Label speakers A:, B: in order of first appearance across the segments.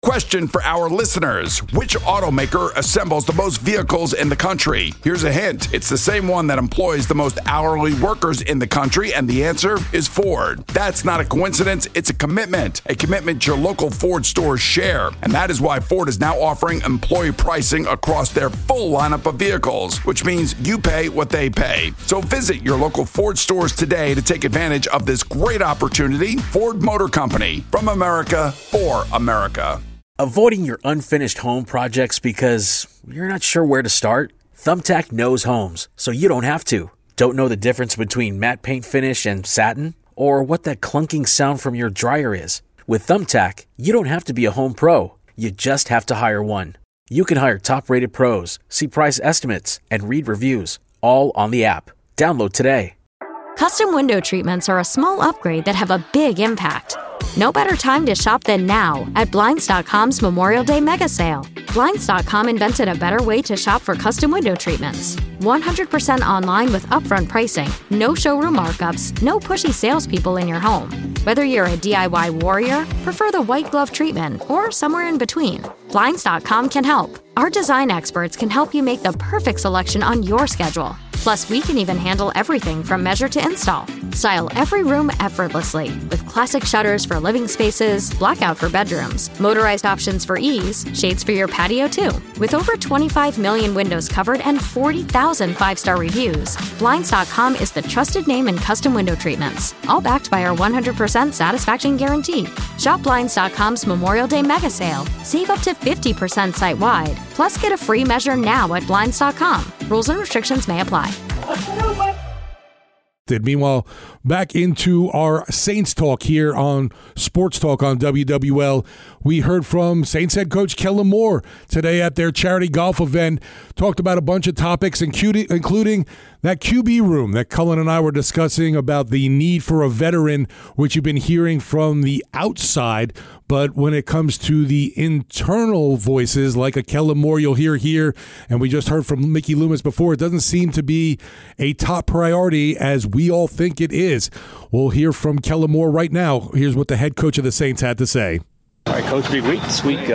A: Question for our listeners. Which automaker assembles the most vehicles in the country? Here's a hint. It's the same one that employs the most hourly workers in the country, and the answer is Ford. That's not a coincidence. It's a commitment your local Ford stores share. And that is why Ford is now offering employee pricing across their full lineup of vehicles, which means you pay what they pay. So visit your local Ford stores today to take advantage of this great opportunity. Ford Motor Company, from America for America.
B: Avoiding your unfinished home projects because you're not sure where to start? Thumbtack knows homes, so you don't have to. Don't know the difference between matte paint finish and satin? Or what that clunking sound from your dryer is? With Thumbtack, you don't have to be a home pro. You just have to hire one. You can hire top-rated pros, see price estimates, and read reviews, all on the app. Download today.
C: Custom window treatments are a small upgrade that have a big impact. No better time to shop than now at Blinds.com's Memorial Day Mega Sale. Blinds.com invented a better way to shop for custom window treatments. 100% online with upfront pricing, no showroom markups, no pushy salespeople in your home. Whether you're a DIY warrior, prefer the white glove treatment, or somewhere in between, Blinds.com can help. Our design experts can help you make the perfect selection on your schedule. Plus, we can even handle everything from measure to install. Style every room effortlessly with classic shutters for living spaces, blackout for bedrooms, motorized options for ease, shades for your patio too. With over 25 million windows covered and 40,000 five-star reviews, Blinds.com is the trusted name in custom window treatments, all backed by our 100% satisfaction guarantee. Shop Blinds.com's Memorial Day Mega Sale. Save up to 50% site-wide. Plus, get a free measure now at Blinds.com. Rules and restrictions may apply.
D: Meanwhile, back into our Saints talk here on Sports Talk on WWL. We heard from Saints head coach Kellen Moore today at their charity golf event. Talked about a bunch of topics, including that QB room that Cullen and I were discussing about the need for a veteran, which you've been hearing from the outside. But when it comes to the internal voices, like a Kellen Moore you'll hear here, and we just heard from Mickey Loomis before, it doesn't seem to be a top priority as we all think it is. We'll hear from Kellen Moore right now. Here's what the head coach of the Saints had to say.
E: All right, Coach, big week this week,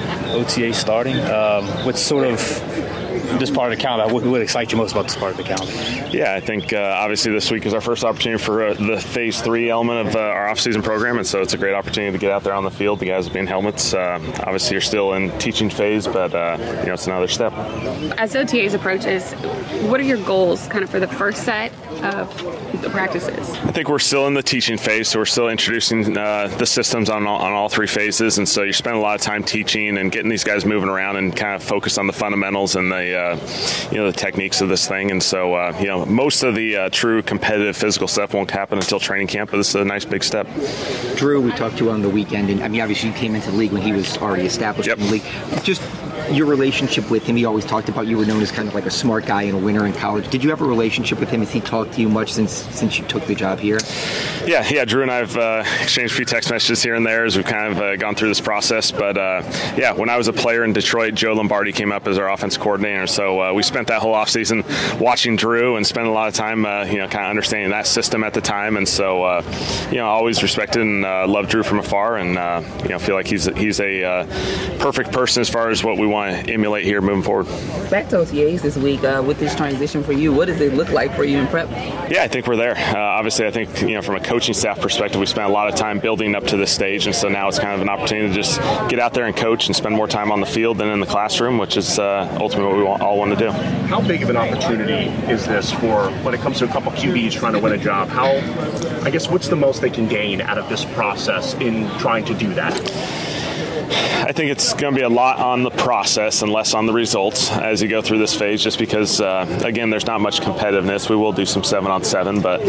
E: OTA starting. What's sort of this part of the calendar, what excites you most about this part of the calendar?
F: Yeah, I think obviously this week is our first opportunity for the Phase 3 element of our off-season program, and so it's a great opportunity to get out there on the field. The guys will be in helmets. Obviously, you're still in teaching phase, but it's another step.
G: As OTAs approaches, what are your goals kind of for the first set of the practices?
F: I think we're still in the teaching phase, so we're still introducing the systems on all three phases, and so you spend a lot of time teaching and getting these guys moving around and kind of focus on the fundamentals and the techniques of this thing. And so most of the true competitive physical stuff won't happen until training camp, but this is a nice big step.
H: Drew, we talked to you on the weekend, and I mean, obviously you came into the league when he was already established in the league. Just your relationship with him, he always talked about you were known as kind of like a smart guy and a winner in college. Did you have a relationship with him? Has he talked to you much since you took the job here? Yeah, Drew and I have exchanged a few text messages here and there as we've kind of gone through this process. But when I was a player in Detroit, Joe Lombardi came up as our offense coordinator. So we spent that whole offseason watching Drew and spent a lot of time, kind of understanding that system at the time. And so, I always respected and loved Drew from afar, and feel like he's a perfect person as far as what we want to emulate here moving forward.
I: Back to OTAs this week with this transition for you. What does it look like for you in prep?
F: Yeah, I think we're there. Obviously, I think from a coaching staff perspective, we spent a lot of time building up to this stage, and so now it's kind of an opportunity to just get out there and coach and spend more time on the field than in the classroom, which is ultimately what we all want to do.
J: How big of an opportunity is this for when it comes to a couple QBs trying to win a job? What's the most they can gain out of this process in trying to do that?
F: I think it's going to be a lot on the process and less on the results as you go through this phase, just because, again, there's not much competitiveness. We will do some 7-on-7, but,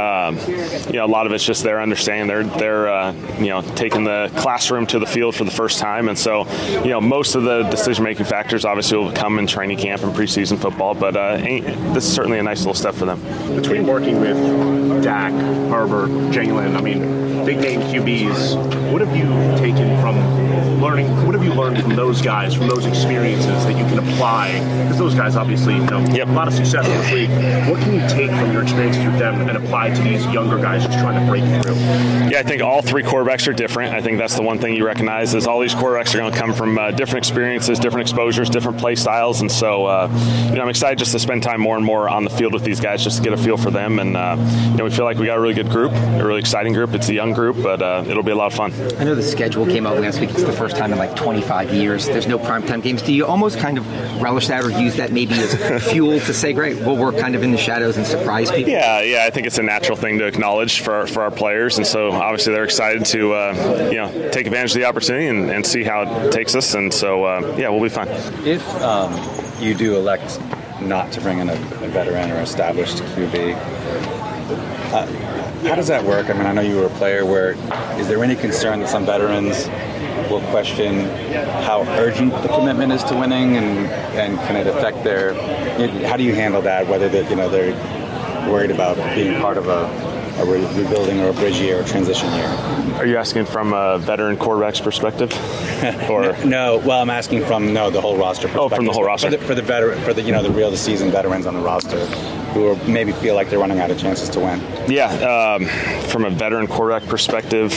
F: a lot of it's just their understanding. They're taking the classroom to the field for the first time. And so, most of the decision-making factors obviously will come in training camp and preseason football, but this is certainly a nice little step for them.
J: Between working with Dak, Herbert, Jalen, big-name QBs, what have you taken from learning What have you learned from those guys, from those experiences that you can apply? Because those guys obviously, a lot of success in this league. What can you take from your experiences with them and apply to these younger guys just trying to break through?
F: Yeah, I think all three quarterbacks are different. I think that's the one thing you recognize is all these quarterbacks are going to come from different experiences, different exposures, different play styles. And so, I'm excited just to spend time more and more on the field with these guys just to get a feel for them. And, we feel like we got a really good group, a really exciting group. It's a young group, but it'll be a lot of fun.
H: I know the schedule came out last week. It's the first time in like 25 years. There's no primetime games. Do you almost kind of relish that or use that maybe as fuel to say, great, we'll work kind of in the shadows and surprise people?
F: Yeah, I think it's a natural thing to acknowledge for our players. And so obviously they're excited to, take advantage of the opportunity and see how it takes us. And so, we'll be fine.
K: If you do elect not to bring in a veteran or established QB, how does that work? I mean, I know you were a player. Is there any concern that some veterans will question how urgent the commitment is to winning, and can it affect their? How do you handle that? Whether they're worried about being part of a rebuilding or a bridge year or transition year.
F: Are you asking from a veteran quarterback's perspective? Or
K: no, well, I'm asking from the whole roster perspective.
F: Oh, from the whole roster.
K: For the real seasoned veterans on the roster who maybe feel like they're running out of chances to win.
F: Yeah, from a veteran quarterback perspective,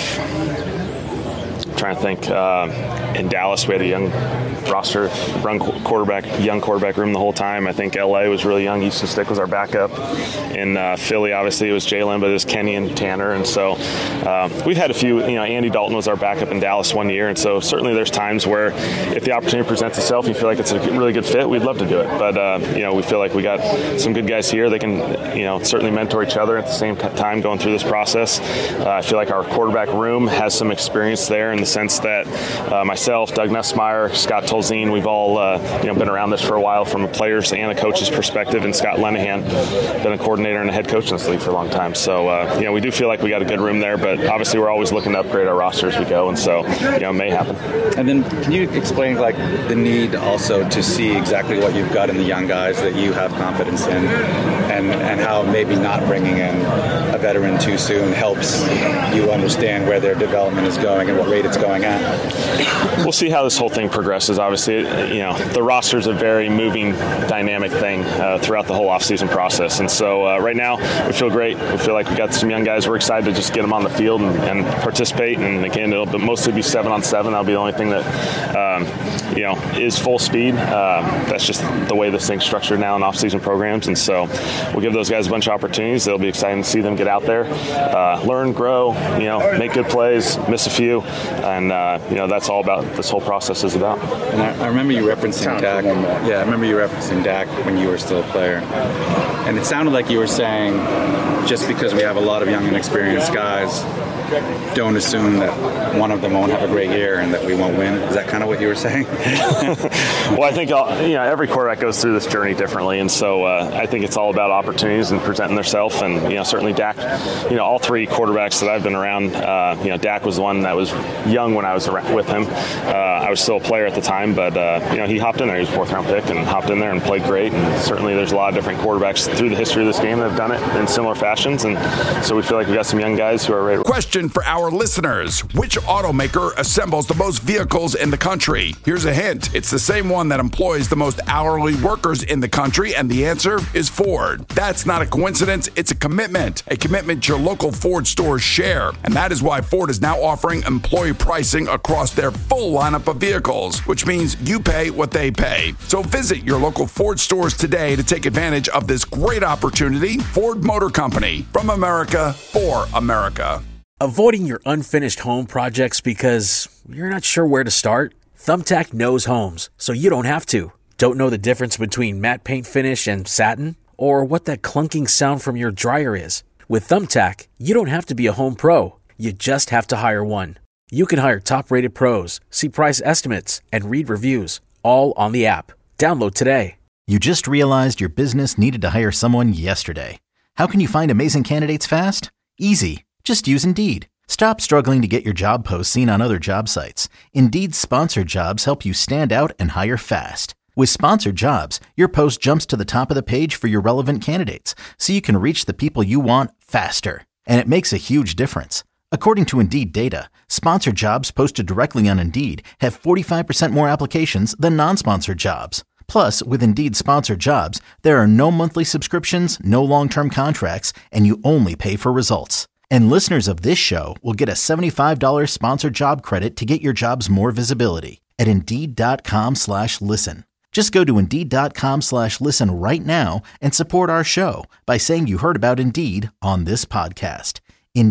F: I'm trying to think. In Dallas, we had a young roster, young quarterback room the whole time. I think LA was really young. Houston Stick was our backup. In Philly, obviously, it was Jalen, but it was Kenny and Tanner. And so we've had a few, Andy Dalton was our backup in Dallas one year. And so certainly there's times where if the opportunity presents itself, you feel like it's a really good fit, we'd love to do it. But, we feel like we got some good guys here. They can, certainly mentor each other at the same time going through this process. I feel like our quarterback room has some experience there in the sense that myself, Doug Nussmeier, Scott Tolzien, we've all been around this for a while from a player's and a coach's perspective, and Scott Lenahan, been a coordinator and a head coach in this league for a long time. So, we do feel like we got a good room there, but obviously we're always looking to upgrade our roster as we go, and so, it may happen.
K: And then can you explain, the need also to see exactly what you've got in the young guys that you have confidence in, and how maybe not bringing in a veteran too soon helps you understand where their development is going and what rate it's going at?
F: We'll see how this whole thing progresses. Obviously, the roster is a very moving, dynamic thing throughout the whole offseason process. And so right now, we feel great. We feel like we got some young guys. We're excited to just get them on the field and participate. And again, it'll mostly be 7-on-7. That'll be the only thing that, is full speed. That's just the way this thing's structured now in offseason programs. And so we'll give those guys a bunch of opportunities. It'll be exciting to see them get out there, learn, grow, make good plays, miss a few. And, that's all about this whole process is about.
K: And I remember you referencing Dak. Yeah, I remember you referencing Dak when you were still a player. And it sounded like you were saying just because we have a lot of young and experienced guys, don't assume that one of them won't have a great year and that we won't win. Is that kind of what you were saying?
F: Well, I think every quarterback goes through this journey differently, and so I think it's all about opportunities and presenting themselves. And certainly Dak, all three quarterbacks that I've been around, Dak was the one that was young when I was with him. I was still a player at the time, but he hopped in there. He was a fourth-round pick and hopped in there and played great. And certainly there's a lot of different quarterbacks through the history of this game that have done it in similar fashions, and so we feel like we got some young guys who are ready.
A: Question for our listeners: which automaker assembles the most vehicles in the country? Here's a hint. It's the same one that employs the most hourly workers in the country, and the answer is Ford. That's not a coincidence. It's a commitment your local Ford stores share. And that is why Ford is now offering employee pricing across their full lineup of vehicles, which means you pay what they pay. So visit your local Ford stores today to take advantage of this great opportunity. Ford Motor Company, from America for America.
B: Avoiding your unfinished home projects because you're not sure where to start? Thumbtack knows homes, so you don't have to. Don't know the difference between matte paint finish and satin? Or what that clunking sound from your dryer is? With Thumbtack, you don't have to be a home pro. You just have to hire one. You can hire top-rated pros, see price estimates, and read reviews, all on the app. Download today.
L: You just realized your business needed to hire someone yesterday. How can you find amazing candidates fast? Easy. Just use Indeed. Stop struggling to get your job posts seen on other job sites. Indeed's sponsored jobs help you stand out and hire fast. With sponsored jobs, your post jumps to the top of the page for your relevant candidates, so you can reach the people you want faster. And it makes a huge difference. According to Indeed data, sponsored jobs posted directly on Indeed have 45% more applications than non-sponsored jobs. Plus, with Indeed sponsored jobs, there are no monthly subscriptions, no long-term contracts, and you only pay for results. And listeners of this show will get a $75 sponsored job credit to get your jobs more visibility at Indeed.com/listen. Just go to Indeed.com/listen right now and support our show by saying you heard about Indeed on this podcast.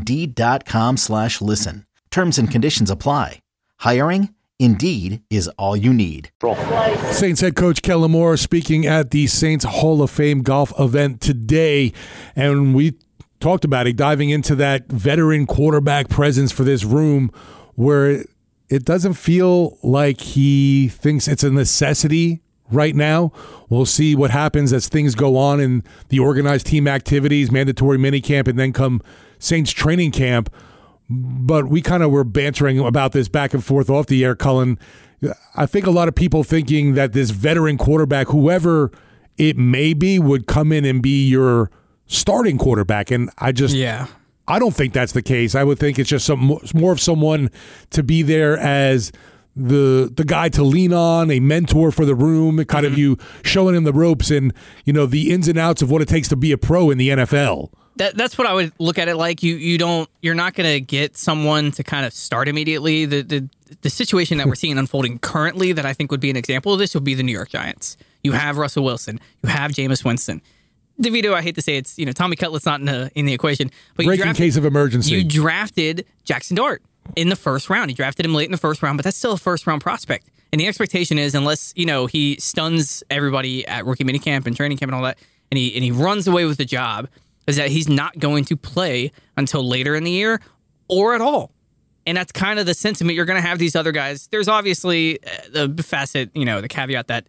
L: Indeed.com/listen. Terms and conditions apply. Hiring? Indeed is all you need.
D: Saints head coach Kellen Moore speaking at the Saints Hall of Fame golf event today, and we talked about it, diving into that veteran quarterback presence for this room where it doesn't feel like he thinks it's a necessity right now. We'll see what happens as things go on in the organized team activities, mandatory minicamp, and then come Saints training camp. But we kind of were bantering about this back and forth off the air, Cullen. I think a lot of people thinking that this veteran quarterback, whoever it may be, would come in and be your starting quarterback. And I don't think that's the case. I would think it's just more of someone to be there as the guy to lean on, a mentor for the room, kind of you showing him the ropes and, the ins and outs of what it takes to be a pro in the NFL.
M: That's what I would look at it like. You're not going to get someone to kind of start immediately. The situation that we're seeing unfolding currently that I think would be an example of this would be the New York Giants. You have Russell Wilson. You have Jameis Winston. DeVito, I hate to say it's, Tommy Cutlett's not in the equation. But
D: breaking case of emergency.
M: You drafted Jackson Dart in the first round. You drafted him late in the first round, but that's still a first-round prospect. And the expectation is, unless, he stuns everybody at rookie minicamp and training camp and all that, and he runs away with the job, is that he's not going to play until later in the year or at all. And that's kind of the sentiment you're going to have these other guys. There's obviously the facet, the caveat that,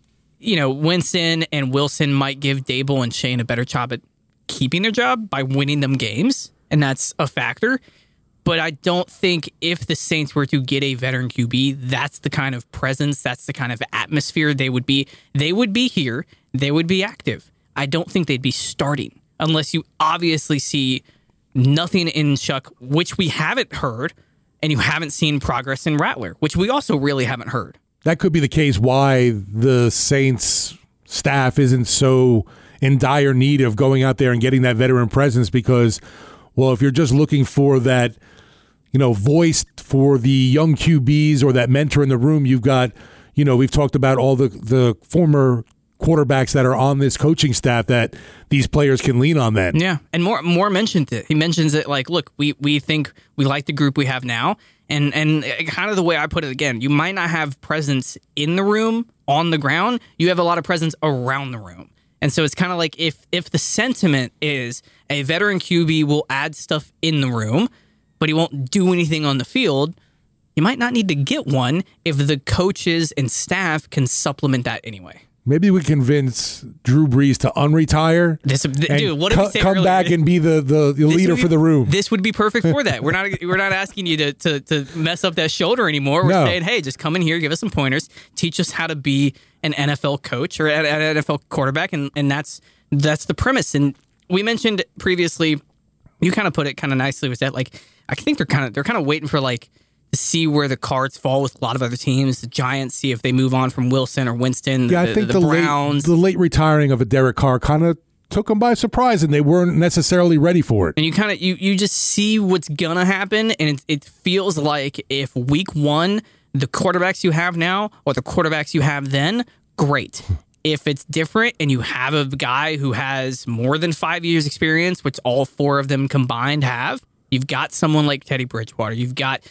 M: Winston and Wilson might give Dable and Shane a better job at keeping their job by winning them games. And that's a factor. But I don't think if the Saints were to get a veteran QB, that's the kind of presence, that's the kind of atmosphere they would be. They would be here. They would be active. I don't think they'd be starting unless you obviously see nothing in Shuck, which we haven't heard, and you haven't seen progress in Rattler, which we also really haven't heard.
D: That could be the case why the Saints staff isn't so in dire need of going out there and getting that veteran presence because, well, if you're just looking for that, voice for the young QBs or that mentor in the room, you've got, we've talked about all the former quarterbacks that are on this coaching staff that these players can lean on then.
M: Yeah, and Moore mentioned it. He mentions it like, look, we think we like the group we have now, and kind of the way I put it again, you might not have presence in the room, on the ground, you have a lot of presence around the room. And so it's kind of like if the sentiment is a veteran QB will add stuff in the room, but he won't do anything on the field, you might not need to get one if the coaches and staff can supplement that anyway.
D: Maybe we convince Drew Brees to unretire and come back and be the leader for the room.
M: This would be perfect for that. We're not asking you to mess up that shoulder anymore. We're saying, hey, just come in here, give us some pointers, teach us how to be an NFL coach or an NFL quarterback, and that's the premise. And we mentioned previously, you kind of put it kind of nicely with that. Like, I think they're kind of waiting for to see where the cards fall with a lot of other teams. The Giants, see if they move on from Wilson or Winston.
D: Yeah, I think the
M: Browns.
D: The late retiring of a Derek Carr kind of took them by surprise, and they weren't necessarily ready for it.
M: And you kind of you just see what's gonna happen, and it feels like if week one, the quarterbacks you have now or the quarterbacks you have then, great. If it's different and you have a guy who has more than 5 years experience, which all four of them combined have, you've got someone like Teddy Bridgewater, you've got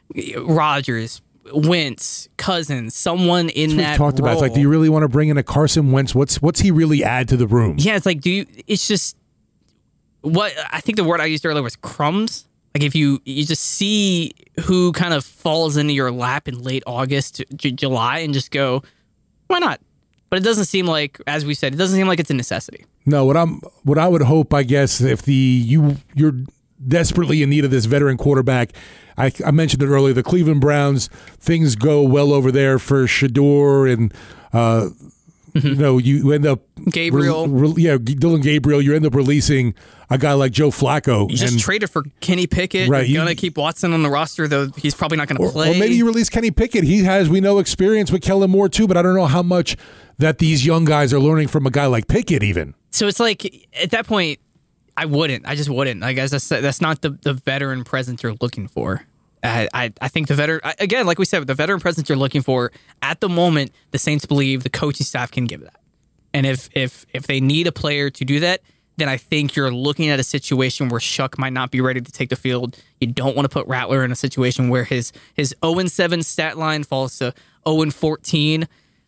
M: Rodgers, Wentz, Cousins, someone in that
D: talked
M: role.
D: About. It's like, do you really want to bring in a Carson Wentz? What's he really add to the room?
M: Yeah, it's like, it's just what I think the word I used earlier was crumbs. Like if you just see who kind of falls into your lap in late August, July, and just go, why not? But it doesn't seem like, as we said, it doesn't seem like it's a necessity.
D: No, what I would hope, I guess, if you're desperately in need of this veteran quarterback. I mentioned it earlier, the Cleveland Browns, things go well over there for Shador and You know, you end up
M: Gabriel.
D: Dylan Gabriel. You end up releasing a guy like Joe Flacco.
M: You just traded for Kenny Pickett.
D: Right,
M: You're going to keep Watson on the roster, though he's probably not going to play.
D: Or maybe you release Kenny Pickett. He has, we know, experience with Kellen Moore too, but I don't know how much that these young guys are learning from a guy like Pickett even.
M: So it's like, at that point, I just wouldn't. Like, as I said, that's not the veteran presence you're looking for. I think the veteran, again, like we said, the veteran presence you're looking for, at the moment, the Saints believe the coaching staff can give that. And if they need a player to do that, then I think you're looking at a situation where Shuck might not be ready to take the field. You don't want to put Rattler in a situation where his 0-7 stat line falls to 0-14.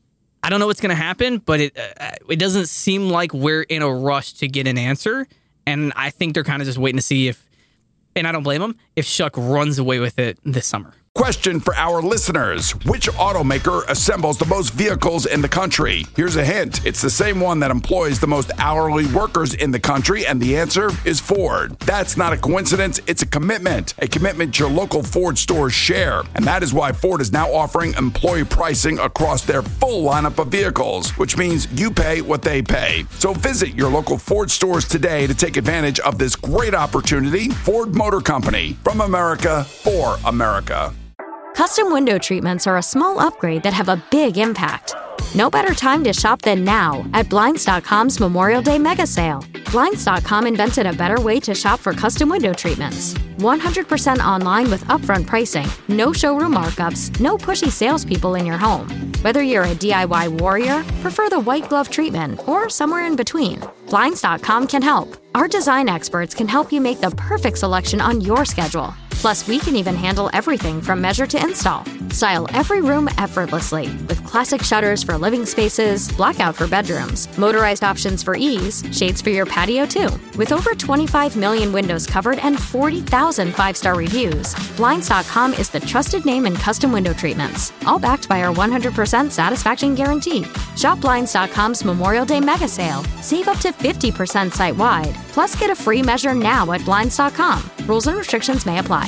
M: I don't know what's going to happen, but it doesn't seem like we're in a rush to get an answer. And I think they're kind of just waiting to see if, and I don't blame them, if Shuck runs away with it this summer.
A: Question for our listeners. Which automaker assembles the most vehicles in the country? Here's a hint. It's the same one that employs the most hourly workers in the country, and the answer is Ford. That's not a coincidence. It's a commitment your local Ford stores share. And that is why Ford is now offering employee pricing across their full lineup of vehicles, which means you pay what they pay. So visit your local Ford stores today to take advantage of this great opportunity. Ford Motor Company, from America for America.
C: Custom window treatments are a small upgrade that have a big impact. No better time to shop than now at Blinds.com's Memorial Day Mega Sale. Blinds.com invented a better way to shop for custom window treatments. 100% online with upfront pricing, no showroom markups, no pushy salespeople in your home. Whether you're a DIY warrior, prefer the white glove treatment, or somewhere in between, Blinds.com can help. Our design experts can help you make the perfect selection on your schedule. Plus, we can even handle everything from measure to install. Style every room effortlessly with classic shutters for living spaces, blackout for bedrooms, motorized options for ease, shades for your patio too. With over 25 million windows covered and 40,000 5-star reviews, Blinds.com is the trusted name in custom window treatments, all backed by our 100% satisfaction guarantee. Shop Blinds.com's Memorial Day Mega Sale. Save up to 50% site-wide. Plus, get a free measure now at Blinds.com. Rules and restrictions may apply.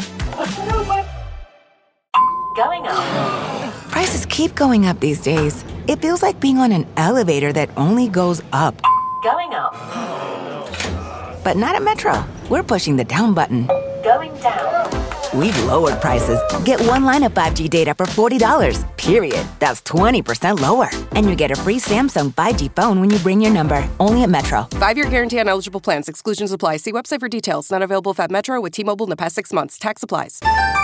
N: Going up. Prices keep going up these days. It feels like being on an elevator that only goes up. Going up. But not at Metro. We're pushing the down button. Going down. We've lowered prices. Get one line of 5G data for $40, period. That's 20% lower. And you get a free Samsung 5G phone when you bring your number. Only at Metro.
O: 5-year guarantee on eligible plans. Exclusions apply. See website for details. Not available at Metro with T-Mobile in the past 6 months. Tax applies.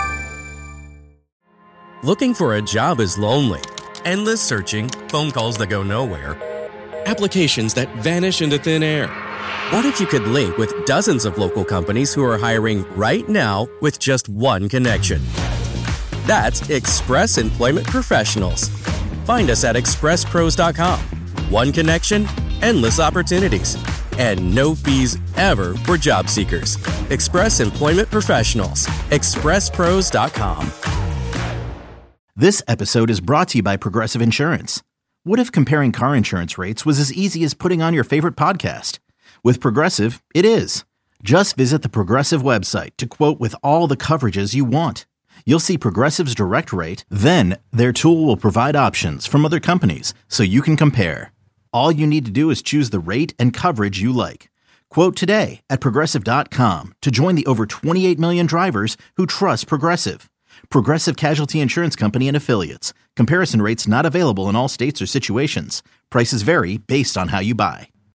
P: Looking for a job is lonely. Endless searching, phone calls that go nowhere, applications that vanish into thin air. What if you could link with dozens of local companies who are hiring right now with just one connection? That's Express Employment Professionals. Find us at expresspros.com. One connection, endless opportunities, and no fees ever for job seekers. Express Employment Professionals. expresspros.com.
L: This episode is brought to you by Progressive Insurance. What if comparing car insurance rates was as easy as putting on your favorite podcast? With Progressive, it is. Just visit the Progressive website to quote with all the coverages you want. You'll see Progressive's direct rate, then their tool will provide options from other companies so you can compare. All you need to do is choose the rate and coverage you like. Quote today at Progressive.com to join the over 28 million drivers who trust Progressive. Progressive Casualty Insurance Company and Affiliates. Comparison rates not available in all states or situations. Prices vary based on how you buy.